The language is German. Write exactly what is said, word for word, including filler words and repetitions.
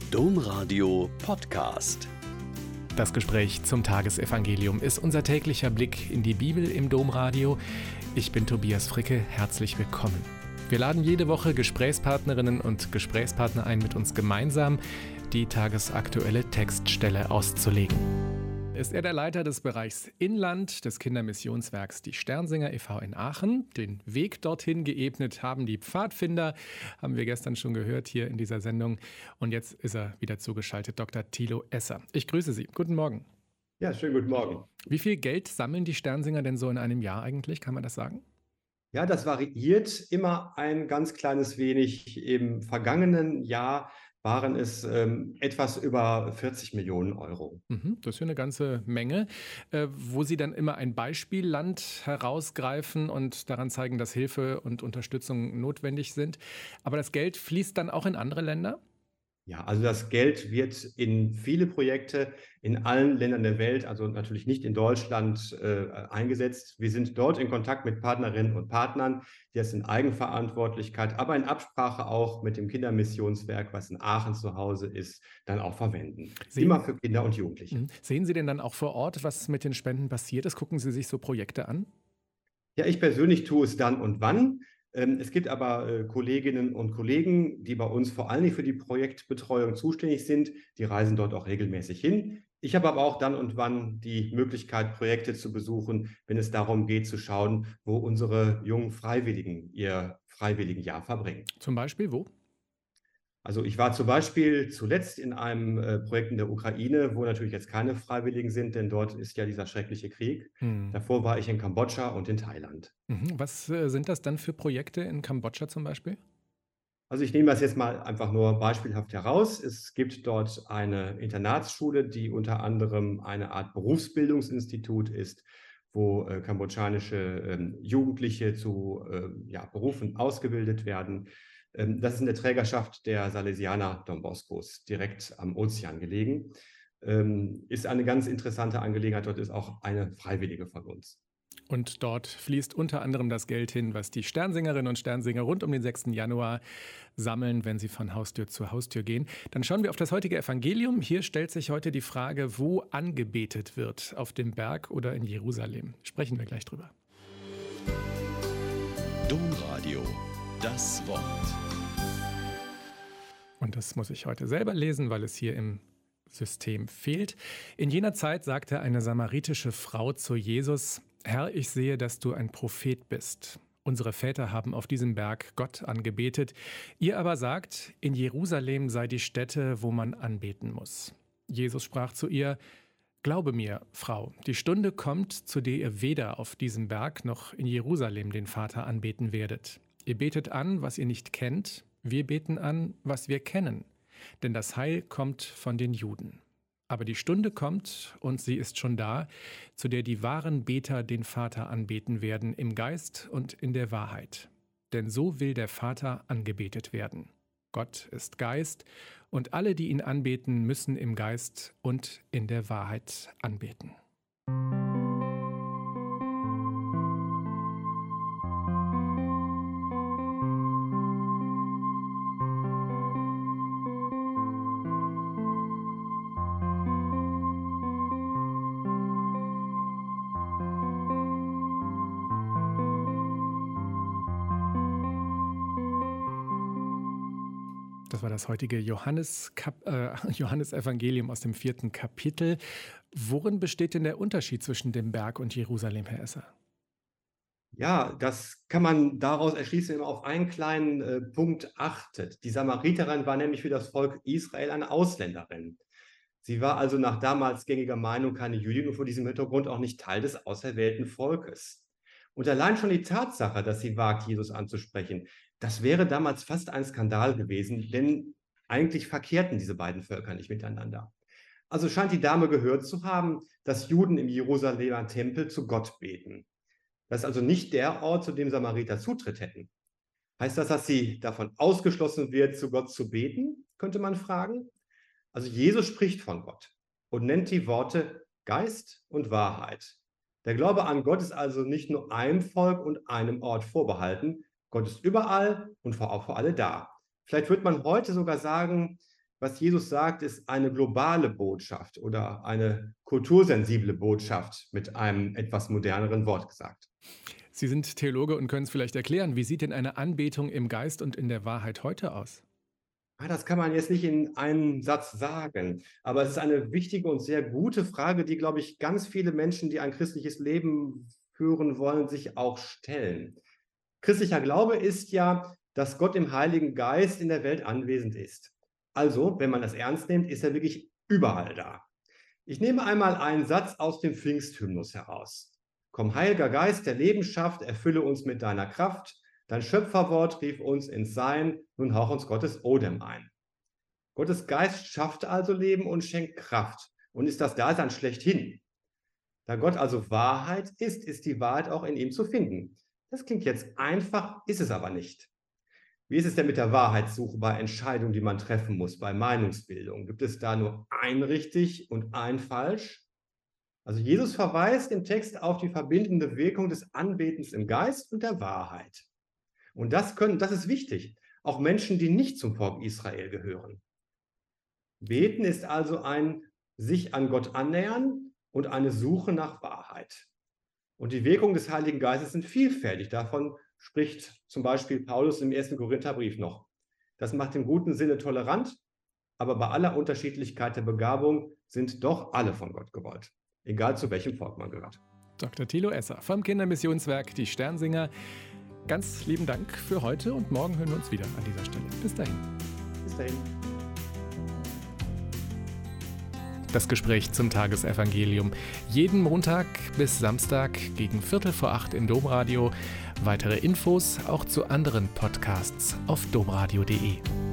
Domradio Podcast. Das Gespräch zum Tagesevangelium ist unser täglicher Blick in die Bibel im Domradio. Ich bin Tobias Fricke, herzlich willkommen. Wir laden jede Woche Gesprächspartnerinnen und Gesprächspartner ein, mit uns gemeinsam die tagesaktuelle Textstelle auszulegen. Ist er der Leiter des Bereichs Inland des Kindermissionswerks Die Sternsinger e V in Aachen. Den Weg dorthin geebnet haben die Pfadfinder, haben wir gestern schon gehört hier in dieser Sendung. Und jetzt ist er wieder zugeschaltet, Doktor Thilo Esser. Ich grüße Sie. Guten Morgen. Ja, schönen guten Morgen. Wie viel Geld sammeln die Sternsinger denn so in einem Jahr eigentlich? Kann man das sagen? Ja, das variiert immer ein ganz kleines wenig. Im vergangenen Jahr waren es ähm, etwas über vierzig Millionen Euro. Mhm, das ist ja eine ganze Menge, äh, wo Sie dann immer ein Beispielland herausgreifen und daran zeigen, dass Hilfe und Unterstützung notwendig sind. Aber das Geld fließt dann auch in andere Länder? Ja, also das Geld wird in viele Projekte in allen Ländern der Welt, also natürlich nicht in Deutschland, äh, eingesetzt. Wir sind dort in Kontakt mit Partnerinnen und Partnern, die es in Eigenverantwortlichkeit, aber in Absprache auch mit dem Kindermissionswerk, was in Aachen zu Hause ist, dann auch verwenden. Sehen, Immer für Kinder und Jugendliche. Mhm. Sehen Sie denn dann auch vor Ort, was mit den Spenden passiert ist? Gucken Sie sich so Projekte an? Ja, ich persönlich tue es dann und wann. Es gibt aber äh, Kolleginnen und Kollegen, die bei uns vor allem für die Projektbetreuung zuständig sind. Die reisen dort auch regelmäßig hin. Ich habe aber auch dann und wann die Möglichkeit, Projekte zu besuchen, wenn es darum geht, zu schauen, wo unsere jungen Freiwilligen ihr Freiwilligenjahr verbringen. Zum Beispiel wo? Also ich war zum Beispiel zuletzt in einem äh, Projekt in der Ukraine, wo natürlich jetzt keine Freiwilligen sind, denn dort ist ja dieser schreckliche Krieg. Hm. Davor war ich in Kambodscha und in Thailand. Mhm. Was äh, sind das dann für Projekte in Kambodscha zum Beispiel? Also ich nehme das jetzt mal einfach nur beispielhaft heraus. Es gibt dort eine Internatsschule, die unter anderem eine Art Berufsbildungsinstitut ist, wo äh, kambodschanische ähm, Jugendliche zu äh, ja, Berufen ausgebildet werden. Ähm, das ist in der Trägerschaft der Salesianer Don Boscos, direkt am Ozean gelegen. Ähm, ist eine ganz interessante Angelegenheit. Dort ist auch eine Freiwillige von uns. Und dort fließt unter anderem das Geld hin, was die Sternsingerinnen und Sternsinger rund um den sechsten Januar sammeln, wenn sie von Haustür zu Haustür gehen. Dann schauen wir auf das heutige Evangelium. Hier stellt sich heute die Frage, wo angebetet wird, auf dem Berg oder in Jerusalem. Sprechen wir gleich drüber. Domradio, das Wort. Und das muss ich heute selber lesen, weil es hier im System fehlt. In jener Zeit sagte eine samaritische Frau zu Jesus: Herr, ich sehe, dass du ein Prophet bist. Unsere Väter haben auf diesem Berg Gott angebetet. Ihr aber sagt, in Jerusalem sei die Stätte, wo man anbeten muss. Jesus sprach zu ihr: Glaube mir, Frau, die Stunde kommt, zu der ihr weder auf diesem Berg noch in Jerusalem den Vater anbeten werdet. Ihr betet an, was ihr nicht kennt. Wir beten an, was wir kennen. Denn das Heil kommt von den Juden. Aber die Stunde kommt, und sie ist schon da, zu der die wahren Beter den Vater anbeten werden, im Geist und in der Wahrheit. Denn so will der Vater angebetet werden. Gott ist Geist, und alle, die ihn anbeten, müssen im Geist und in der Wahrheit anbeten. Das war das heutige Johannes, äh, Johannes-Evangelium aus dem vierten Kapitel. Worin besteht denn der Unterschied zwischen dem Berg und Jerusalem, Herr Esser? Ja, das kann man daraus erschließen, wenn man auf einen kleinen äh, Punkt achtet. Die Samariterin war nämlich für das Volk Israel eine Ausländerin. Sie war also nach damals gängiger Meinung keine Jüdin und vor diesem Hintergrund auch nicht Teil des auserwählten Volkes. Und allein schon die Tatsache, dass sie wagt, Jesus anzusprechen, das wäre damals fast ein Skandal gewesen, denn eigentlich verkehrten diese beiden Völker nicht miteinander. Also scheint die Dame gehört zu haben, dass Juden im Jerusalemer Tempel zu Gott beten. Das ist also nicht der Ort, zu dem Samariter Zutritt hätten. Heißt das, dass sie davon ausgeschlossen wird, zu Gott zu beten, könnte man fragen? Also Jesus spricht von Gott und nennt die Worte Geist und Wahrheit. Der Glaube an Gott ist also nicht nur einem Volk und einem Ort vorbehalten. Gott ist überall und auch für alle da. Vielleicht wird man heute sogar sagen, was Jesus sagt, ist eine globale Botschaft oder eine kultursensible Botschaft, mit einem etwas moderneren Wort gesagt. Sie sind Theologe und können es vielleicht erklären. Wie sieht denn eine Anbetung im Geist und in der Wahrheit heute aus? Das kann man jetzt nicht in einem Satz sagen, aber es ist eine wichtige und sehr gute Frage, die, glaube ich, ganz viele Menschen, die ein christliches Leben führen wollen, sich auch stellen. Christlicher Glaube ist ja, dass Gott im Heiligen Geist in der Welt anwesend ist. Also, wenn man das ernst nimmt, ist er wirklich überall da. Ich nehme einmal einen Satz aus dem Pfingsthymnus heraus. Komm, Heiliger Geist, der Leben schafft, erfülle uns mit deiner Kraft. Dein Schöpferwort rief uns ins Sein, nun hauch uns Gottes Odem ein. Gottes Geist schafft also Leben und schenkt Kraft und ist das Dasein schlechthin. Da Gott also Wahrheit ist, ist die Wahrheit auch in ihm zu finden. Das klingt jetzt einfach, ist es aber nicht. Wie ist es denn mit der Wahrheitssuche bei Entscheidungen, die man treffen muss, bei Meinungsbildung? Gibt es da nur ein richtig und ein falsch? Also Jesus verweist im Text auf die verbindende Wirkung des Anbetens im Geist und der Wahrheit. Und das können, das ist wichtig, auch Menschen, die nicht zum Volk Israel gehören. Beten ist also ein sich an Gott annähern und eine Suche nach Wahrheit. Und die Wirkung des Heiligen Geistes sind vielfältig. Davon spricht zum Beispiel Paulus im ersten Korintherbrief noch. Das macht im guten Sinne tolerant, aber bei aller Unterschiedlichkeit der Begabung sind doch alle von Gott gewollt, egal zu welchem Volk man gehört. Doktor Thilo Esser vom Kindermissionswerk Die Sternsinger. Ganz lieben Dank für heute und morgen hören wir uns wieder an dieser Stelle. Bis dahin. Bis dahin. Das Gespräch zum Tagesevangelium. Jeden Montag bis Samstag gegen Viertel vor acht im Domradio. Weitere Infos auch zu anderen Podcasts auf domradio punkt de.